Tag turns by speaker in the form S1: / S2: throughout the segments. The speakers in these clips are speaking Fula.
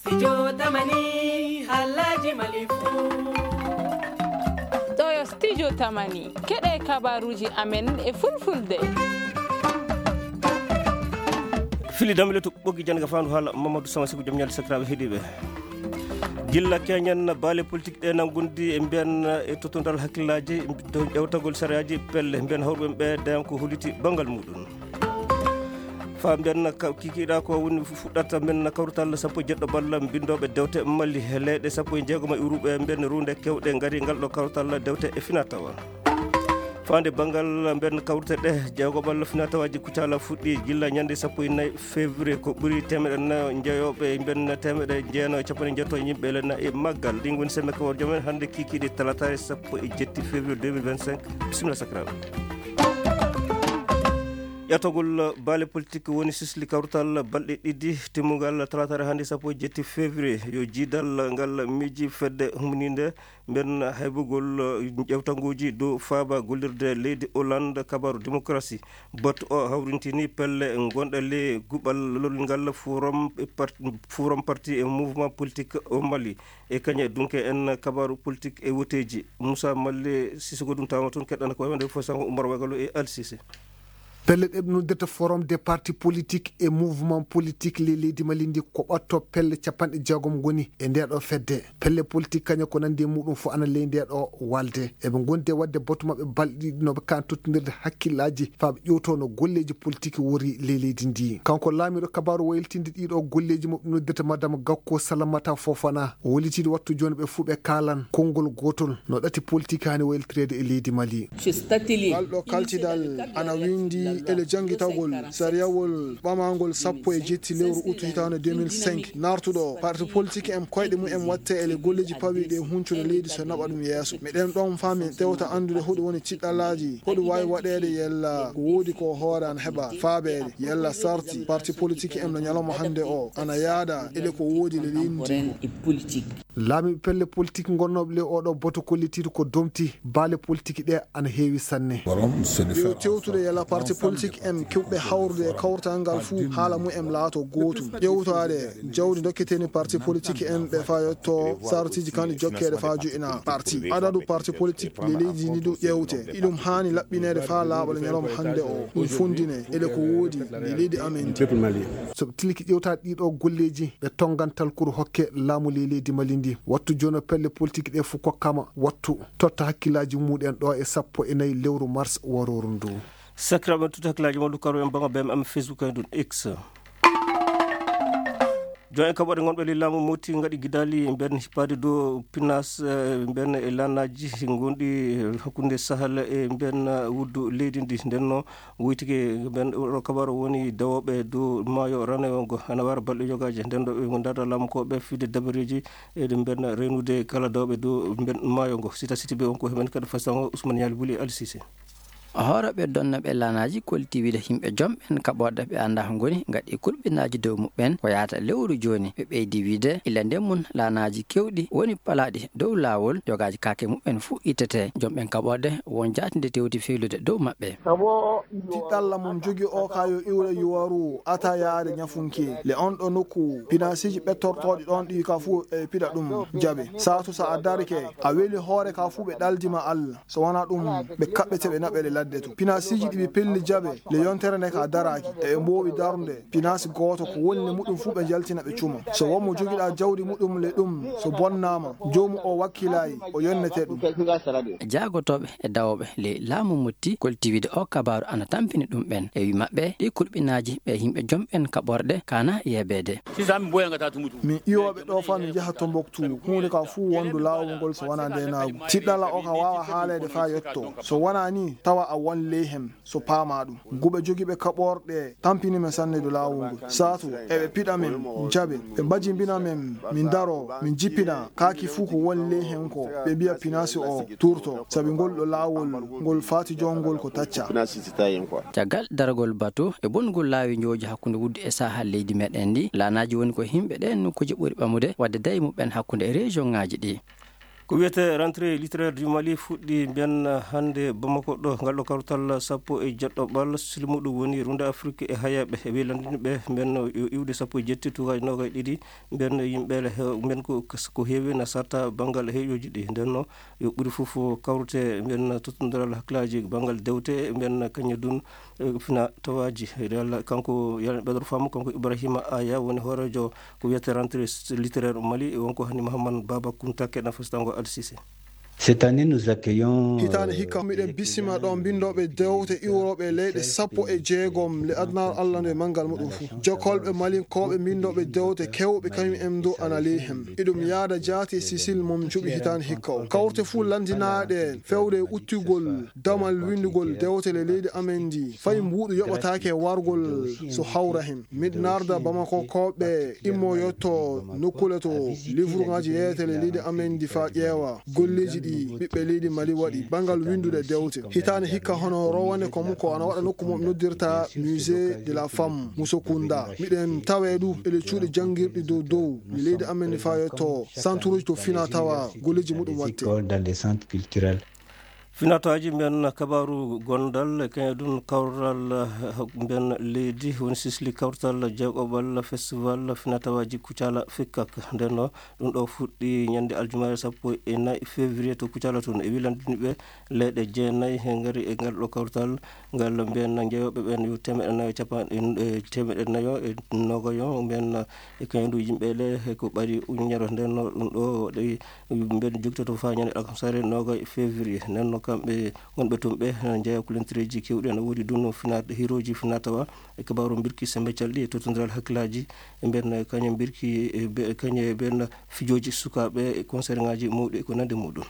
S1: Studio Tamani Halaji Malifu.
S2: Ɗo Studio Tamani keɗe kabaruji amen e fulfulde.
S3: Fili damle to ɓoggi janga fandu haala Mamadou Sama Sikou joom ñalde sakiraɓe heeɗiɓe gilla keñen baale politique ɗe nangundi e mbiyan e totondal hakkillaji dow ƴewtagol sariyaji pelle mbiyan hawruɓe ɓe dayam ko holliti bangal muɗum fa mbiyan kikiɗa ko woni fuɗɗata men kawrutal sappo e jeɗɗo balla bindoɓe dewte malli e leyɗe sappo e jeegoma e uruɓe mbiyan runde kewɗe gaari ngal ɗo kawrutal dewte e finatawa fande bangal mbiyan kawrute ɗe jeegobal finatawaji kucala fuɗɗi gilla ñande sappo e nayyi février ko ɓuuri temeɗe nayo jeeyoɓe mbiyan temeɗe jeeno e capanɗe jetto yimɓe lena e maggal ɗin woni semme kawor joomen hande kikiɗe talatare sappo e jetti février 2025 bisimilla sakiraɓe ƴatogol baale politique woni sisli kawrutal balɗe ɗiɗi timmugal talatare hannde sappo e jetti février yo jiidal ngal miiji fedde humnide mben heɓugol ƴewtanguji dow faaba gollirde leydi Hollande kabaru démocratie batte o hawrintini pelle gonɗe le guɓal ngal forum parti e mouvement politique o Mali e kañe dunke en kabaru politique e woteji Moussa Malle Sissoko ɗum tawama toon keɗɗana ko wewande fo sango Oumar Wagalo e Ali Cissé
S4: pelle ɗe noddata forum des partis politiques et mouvement politique le leydi Mali ndi ko ɓatto pelle capanɗe jeegom goni e ndeɗo fedde pelle politique kaña ko nandi e muɗum fo ana ley ndeɗo walde eɓe gondi wadde batu mabɓe balɗi noɓe kan tottodirde hakkillaji faaɓe ƴewto no golleji politique wori le leydi ndi kanko laamiɗo kabaru wayltinde ɗiɗo golleji moɓe noddata madame Gakko Salamata Fofana o wolitiɗe wattu joni ɓe fuu ɓe kalan konngol gotol no ɗati politique hani wayltirede e leydi Mali
S5: alɗo kaltidal ana windi ele jangitagol sariyawol ɓamagol sappo e jetti lewru août hitande 2005 nartuɗo parti politique en koyɗe mumen watte ele golleji pawiɗe huncude leydi so naɓa ɗum yeeso miɗen ɗon fami tewta andude hoɗum woni ciɗɗalaji hoɗum wawi waɗede yella ko woodi ko hoore ana heɓa faaɓede yella sarti parti politique en no ñalawma hande o ana yaada ele ko woodi le leydi laamiɓe pelle politique gonnoɓe le oɗo boto kollitiɗo ko domti baale politique ɗe ana heewi sanne yo tewtude yella parti politique en kewɓe hawrude e kawrtal ngal fuu haala mumen laato gootum ƴewtade jawdi dokketeni parti politique en ɓe fa yetto sartiji kandi jokkede fa joƴina parti adadu parti politique le leydi ndi ɗo ƴewte iɗum hani laɓɓinede fa laaɓa ñalawma hande o ɗum fundine ele ko woodi le leydi amen soɓe tiliki ƴewtade ɗiɗo golleji ɓe tongantal kour hokke laamu le leydi Mali ndi wattu joni pelle politique ɗe fo kokkama wattu totta hakkillaji muɗen ɗo e sappo e nayyi lewru mars waroru ndu
S3: sakiraɓe tuta hakkillaji moɗo karo en banga bem am Facebook en ɗum X joni en kaɓoɗe gonɓe le laamu moti gaɗi guidali mben hippade dow pinas mben e lanaji gonɗi hakkude Sahel e mben wuddu leydi ndi ndenno wuytike mben ɗo kabaru woni dawoɓe dow maayo ranewo ana wara balɗe jogaji nden ɗo ɓe dada laamu koɓe fide dabareji eɗe mben renude kala dawɓe dow mben maayo ngo sita siti ɓe wonko hemen kadi façon Ousmane Yali Bouli Ali Cissé
S6: hooroɓe donnaɓe lanaji kolti wiide himɓe jomɓen kaɓorɗe ɓe anda ko goni gaɗi kulɓinaji dow muɓɓen ko yahata lewru joni ɓe ɓeydi wiide ila nden mum lanaji kewɗi woni palaɗi dow lawol jogaji kake muɓɓen fuu ittete jomɓen kaɓorɗe won jatinde tewti fewlude dow mabɓe
S5: tiɗɗalla mum jogui o kayo iwre yuwaru ata yaade ñafunke le on ɗo nokku pinasiji ɓettortoɗi ɗon ɗi ka fuu e piɗa ɗum jaaɓe satu sa a darike a weeli hoore ka fuu ɓe ɗaldima Allah so wona ɗum ɓe kaɓɓete ɓe naɓele ladde to pinasiji ɗiɓe pelli jaaɓe le yontere nde ka daraki e mbowi darde pinasi goto ko woni le muɗum fuu ɓe jaltina ɓe cuma so wonmo joguiɗa jawdi muɗum le ɗum so bonnama jomum o wakkilayi o yonnete ɗum
S6: jagotoɓe e dawoɓe le laamu mutti kolti wiide o kabaru ana tampini ɗum ɓen e wi mabɓe ɗi kulɓinaji ɓe yimɓe jomɓen kaɓorɗe kana yeɓede
S5: min iwoɓe ɗo fa min jaaha Tombouctou hunde ka fuu wondu lawol ngol so wona ndenagu tiɗɗalla o ka wawa haalede fa yetto so wona ni tawa a won leyhem so paama ɗum guɓe jogiiɓe kaɓorɗe tampinime sanne do lawol ngol satu eɓe piɗa men jaɓe ɓe mbajimbina men min daro min jippina kaki fuu ko won leyhen ko ɓe mbiya pinasi o turto sabi ngol ɗo lawol ngol fati jongol ko tacca
S6: caggal daragol bateau e bongol laawi joji hakkude wudde e sahal leydi meɗen ndi lanaji woni ko himɓe ɗen nokkuji ɓuuri ɓamude wadde dayi muɓɓen hakkude e région ngaji ɗi
S3: ko wiyete rentrée littéraire du Mali fuɗɗi mbiyan hande Bamako ɗo ngal ɗo kawtal sappo e jeɗɗoɓal silmuɗum woni runde Afrique e hayaɓe e welandiniɓe mbiyan yo iwde sappo e jetti tukaji noga e ɗiɗi mbiyan yimɓele mbiyan ko heewi na sarta banggal heeƴoji ɗi ndenno yo ɓuuri foof kawrete mbiyan totodiral hakkillaji banggal dewte mbiyan kañum dun fina tawaji yalla kanko yalla ɓeɗor faamu kanko Ibrahima Aya woni hoorejo ko wiyete rentrée littéraire Mali wonko hani Mahamane Baba Kounta keɗa fastango Al-Sisi.
S7: Cette année, nous accueillons
S5: hitande hikka miɗen bisima ɗon bindoɓe dewte iwroɓe leyɗe sappo e jeegom le adnar allah nde manggal muɗum fou jokkolɓe malinkoɓe bindoɓe dewte kewɓe kañum en do ana ley hen iɗum yaada jaati sisil mom juuɓi hitande hikka o kawte fuu landinaɗe fewde uttugol damal windugol dewte le leydi amen ndi fayi mbuɗu yoɓatake wargol so hawra hen miɗ narda Bamako koɓe immo yetto nokkule to livre ngaji yeyete le leydi amen ndi fa ƴeewa golleji ɗi ɓiɓɓe leydi Mali waɗi bangal windude dewte hitande hikka hono rowane ko muko ana waɗa nokku mo noddirta musée de la femme Musokunda miɗen tawe ɗum ele cuuɗi jangirɗi dow mi leydi amen fa yetto centre uji to fina tawa golleji muɗum watte
S7: dans les centres culturels.
S3: Finataji mbiyan kabaru gondal kañum ɗum kawral mbiyan leydi woni sisli kawtal jeegoɓal festival finatawaji Kucala Fikkak ndenno ɗum ɗo fuɗɗi ñande aljumare 14 février to Kucala toon e wilandiniɓe leyɗe jeenayyi he gaari e ngal ɗo kawtal ngal mbiyan jeeyoɓe ɓen yo temeɗe nayo e nogoyo mbiyan e kañum ɗum yimɓele ko ɓari uñere ndenno ɗum ɗo waɗi mbiyan jogtoto fa ñande alkamsare nogoy février nenno kamɓe wonɓe toon ɓe jeeya kulentereji kewɗi ana woodi ɗum hiroji finatawa e kabaru birki sembe calɗi e totodiral hakkillaji e mbiyan kañum birki kañum e mbiyan fijoji sukaɓe e concert ngaji mawɗi e ko nande muɗum.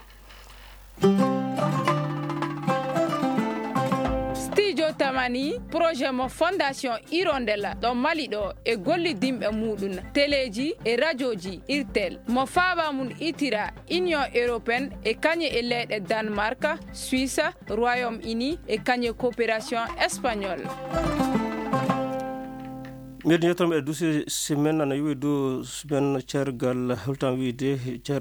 S2: tamani projet mo fondation Hirondella ɗo Mali ɗo e gollidimɓe muɗum téléji e radioji irtel mo faaba mum itira Union européenne e kañe e leyɗe Danemark, Suisse, Royaume-Uni e kañe coopération espagnole.
S3: mbiɗen yettoɓe e duusi semaine ana yowi dow semaine cergal holtan wiide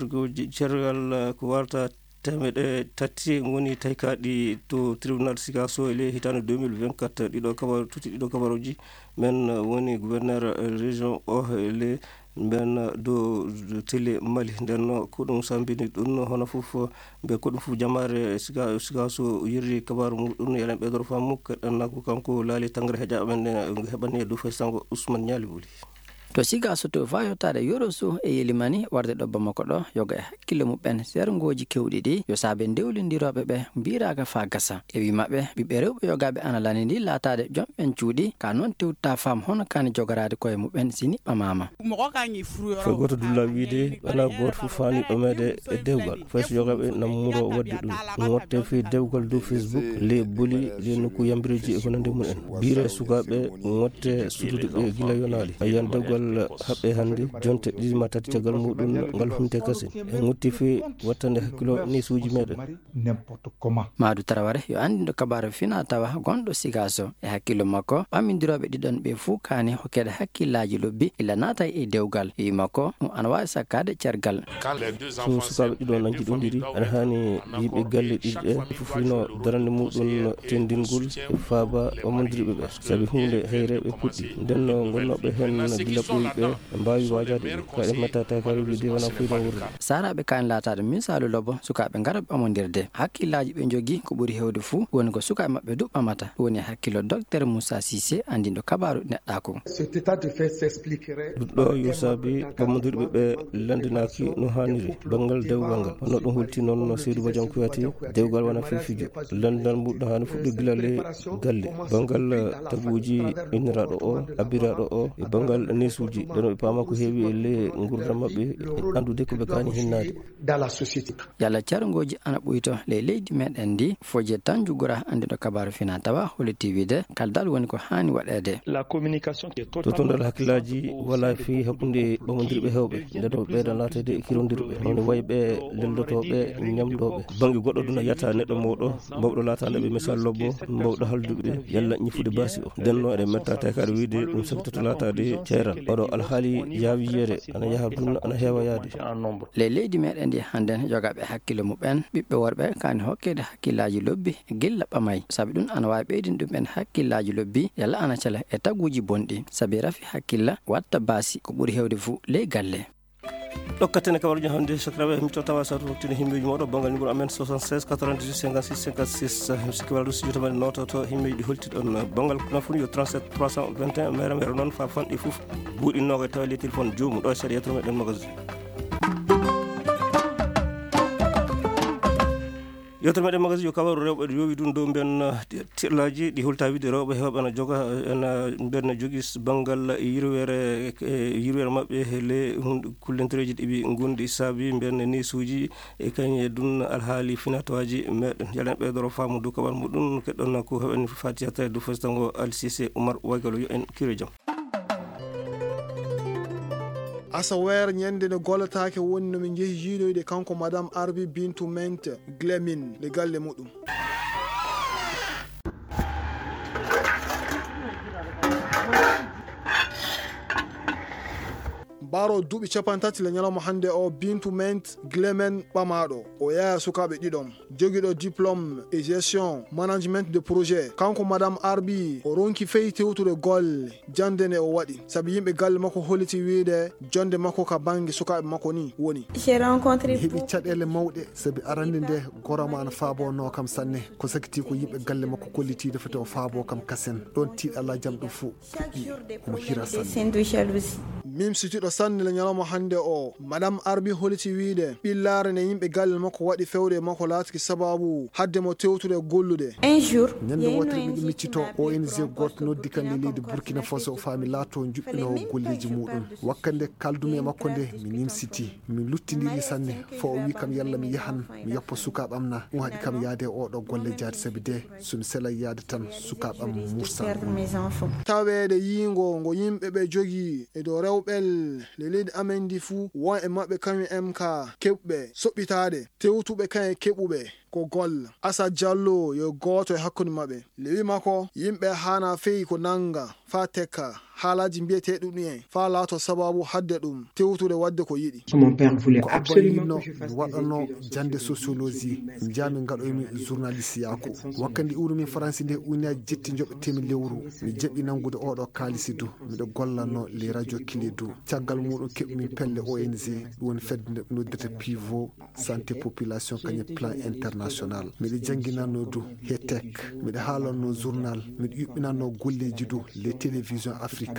S3: cergal ko warta temeɗe tati woni taykaɗi to tribunal Sikaso e ley hitande 2024 ɗiɗo kabaru tuti ɗiɗo kabaruji men woni gouverneur région o e ley mbiyan dow télé Mali ndenno ko ɗum sambini ɗum hono fof ɓe ko ɗum fof jamare Sikaso yirri kabaru muɗum yalen ɓeydoro fammu keɗannako kanko laali tangre heeƴa men heɓani e dow faysango Ousmane Niali Wuli.
S6: to Sikaso to fayotade Yoroso e yelimani warde ɗo Bamako ɗo yoga e hakkille muɓen sergoji kewɗi ɗi yo saabe ndewlindiroɓe ɓe mbiraka fa gasa e wi mabɓe ɓiɓɓe rewɓe yogaɓe analani ndi laatade jomɓen cuuɗi ka noon tewta fam hono kani jogorade koye muɓen sini ɓamama
S3: fo goto dulla wiide wona goto fof fani ɗomede e dewgal fayso yogaɓe nammuro wadde ɗum wotte fi dewgal dow Facebook le boli le nokku yambireji e ko nande mumen bire sukaɓe wotte sudude ɓe gila yonali ayan dewgal haɓɓe hannde jonte ɗiɗima tati caggal muɗum ngal humte kase e ŋutti fe wattande hakkilo ni suuji meɗen.
S6: Madou Traoré yo andiɗo kabaru fina tawa gonɗo Sikaso e hakkilo makko ɓammidiroɓe ɗiɗon ɓe fuu kani hokkede hakkillaji lobbi illa naata e dewgal wi makko ana wawi sakkade cergal
S3: so sukaɓe ɗiɗo nanji ɗumɗiri ana hani yimɓe galle ɗiɗi ɗe fofino darande muɗum tendingol e faaba omodiriɓe ɓe saabi hunde heyreɓe puɗɗi ndenno gonnoɓe hen gila ɓoyiɓe mbawi wajade kaɗe metta takaruji de wona fuyno wurde
S6: saraɓe kani laatade misalu lobo sukaɓe gara ɓamodirde hakkillaji ɓe jogui ko ɓuuri hewde fuu woni ko sukaɓe mabɓe du ɓamata woni hakkilo docteur Moussa Cissé andiɗo kabaru neɗɗako
S3: ɗuɗɗo yo saabi ɓamodiɓe ɓe landinaki no hanniri banggal dewgal ngal hono ɗum hulti noon Seydou Badian kuyati dewgal wona fifijo landinal muɗum hani fuɗɗi gila le galle banggal taguji inniraɗo o abbiraɗo o e banggal nesuji ɗeno ɓe paama ko heewi e ley gurdam maɓɓe andude koɓe kani hinnade
S6: yalla cargoji ana ɓuyto ley leydi meɗen ndi foje tan jugora andiɗo kabaru fina tawa holi TV de kaldal woni ko hani waɗede
S3: totodal hakkillaji wala fi hakkude ɓamodirɓe hewɓe ndeno ɓeyda latede e kirodirɓe hono wayɓe leldotoɓe ñamdoɓe banggue goɗɗo duna yetta neɗɗo mawɗo mbawɗo latadeɓe misal lobbo mbawɗo halduɓe yalla ñifude basi o ndenno eɗen metta tekaɗe wiide ɗum sakitoto latade ceeral oɗo alhaali yaawiyere ana yaha ɗum ana heewa yaade
S6: le leydi meɗen ndi hannden jogaɓe hakkille muɓen ɓiɓɓe worɓe kani hokkede hakkillaji lobbi gilla ɓamay saabi ɗum ana wawi ɓeydin ɗumen hakkillaji lobbi yalla ana cala e taguji bonɗi saabi rafi hakkilla watta baasi ko ɓuuri hewde fuu ley galle
S3: ɗokkatene kabaruji hannde sokiraɓe mi to tawa satu hoktine himɓeji moɗo bangal numéro amen 76 98 56 56 sikki waldu studio men nototo himɓeji ɗi holti ɗon bangal nafunu yo 37 321 mere noon fa fanɗi fof buuɗinnoga tawa le téléphone jomum ɗo seeɗa yettoro meɗen magasin yewtere meɗen magasin yo kabaru rewɓe ɗo yowi ɗum dow mbiyen tiɗlaji ɗi holta wiide rewɓe hewɓe ana joga ena mbiyen jogui banggal yirwere mabɓe le kullentereji ɗiɓi gondi saabi mbiyen nesuji e kañe ɗum alhaali finatoji meɗen yalen ɓeydoro faamu dow kabar muɗum keɗɗon ko heɓen fatiyata dow fasitango alcc oumar waygalo yo en kire jaam
S5: asa weer ñande nde gollatake woni nomin jeehi jiiloyde kanko madame Arbi Bintou Mente Glemin le galle muɗum baro duuɓi 30 le ñalawma hannde o Bintou Mente Glemen ɓamaɗo o yeeya sukaɓe ɗiɗon joguiɗo diplôme et gestion management de projet kanko madame Arbi o ronki feyi tewtude golle jande nde o waɗi saabi yimɓe galle makko holliti wiide jonde makko ka banggue sukaɓe makko ni woni
S4: heeɓi caɗele mawɗe saabi arande nde gorama ana faabono kam sanne ko sakiti ko yimɓe galle makko kollitide foti o faabo kam kasen ɗon tiiɗalla jaam ɗum fou omo hira sanne
S5: mim sitiɗo sanne le ñalawma hannde o madame Arbi holiti wiide ɓillare nde yimɓe galle makko waɗi fewde makko laatiki sababu hadde mo tewtude gollude
S4: ñande wotere miɗo miccito ONG goto noddi kan leydi Burkina Faso o faami laato juɓɓinowo golleji muɗum wakkande kaldumi e makko nde mi nimsiti mi luttidiri sanne fo o wi kam yalla mi yahan mi yoppa sukaɓam na ɗum haɗi kam yaade oɗo golle jaade saabi de somi sela yaade tan sukaɓam mursa
S5: tawede yiingo ngo yimɓeɓe jogui e dow rewɓel le leydi amen ndi fuu won e maɓɓe kañum en ka keɓɓe soɓɓitade tewtuɓe kañe keɓuɓe ko golla Asa Diallo yo goto e hakkude maɓɓe le wi makko yimɓe hana feyi ko nanga fa tekka haalaji mbiyeteɗum ɗi en fa laato sababu hadde ɗum tewtude wadde ko yiɗi
S4: ko abba yinno mi waɗano jande sociologie jami gaɗoymi journaliste yaako wakkandi iwrumi français nde ujunaji jetti joɓetemi lewru mi jaɓi nangude oɗo kaalisi du miɗo gollano les radio clé du caggal muɗum keɓmi pelle ONG ɗum woni fedde nde noddete pivot santé population kañum plan international miɗo jangguinanno du he tek miɗo haalanno journal miɗo yuɓɓinanno golleji du les télévision africaine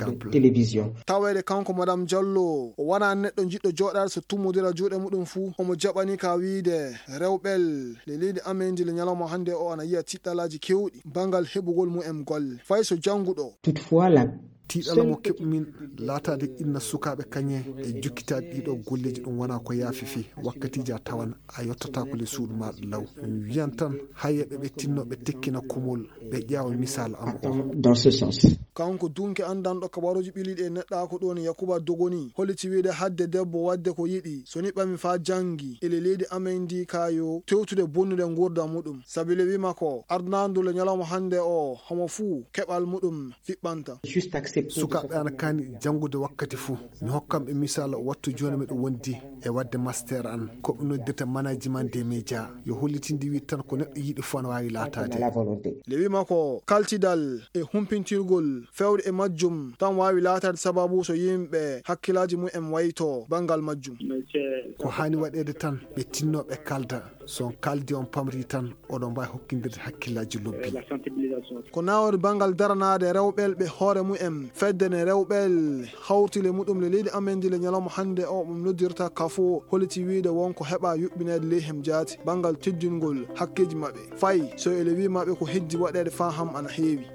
S5: tawede kanko madame Diallo o wana neɗɗo jiɗɗo joɗade so tummodira juuɗe muɗum fuu omo jaɓani ka wiide rewɓel le leydi amen ndi le ñalawma hannde o ana yiya tiɗɗalaji kewɗi bangal heɓugol mumen golle fay so jannguɗo
S4: tiiɗala mo keɓmin laatade inna sukaɓe kañe e jukkitade ɗiɗo golleji ɗum wona ko yaafifi wakkatiji a tawan a yettata ko le suudu maɗa law mi wiyan tan hayyeɓe ɓe tinnoɓe tekkina kumol ɓe ƴeewa misal am o
S5: dans ce sens kanko dunke andanɗo kabaruji ɓiliɗi e neɗɗako ɗon Yakuba Dogoni holliti wiide hadde debbo wadde ko yiɗi so ni ɓami fa janggi ele leydi amen ndi kayo tewtude bonnude gurdam muɗum saabi le wima ko ardnandu le ñalawma hannde o homo fuu keɓal muɗum fiɓɓanta
S4: sukaɓe ana kani janngude wakkati fuu mi hokkamɓe misal wattu joni miɗo wondi e wadde master an koɓe noddete management des médias yo hollitindi wi tan ko neɗɗo yiɗi fo ne wawi laatade
S5: le wima ko kaltidal e humpintirgol fewde e majjum tan wawi laatade sababu so yimɓe hakkillaji mumen wayto bangal majjum
S4: ko hani waɗede tan ɓe tinnoɓe kalda son kaldi on pamri tan oɗon mbawi hokkidirde hakkillaji lobbi
S5: ko nawori bangal daranade rewɓel ɓe hoore mumen fedde ne rewɓel hawtile muɗum le leydi amen ndi le ñalawma hannde o ɗum noddirta kafo holliti wiide wonko heɓa yuɓɓinede leyhem jaati bangal teddingol hakkeji maɓɓe fayi so ele wimaɓe ko heddi waɗede fa ham ana heewi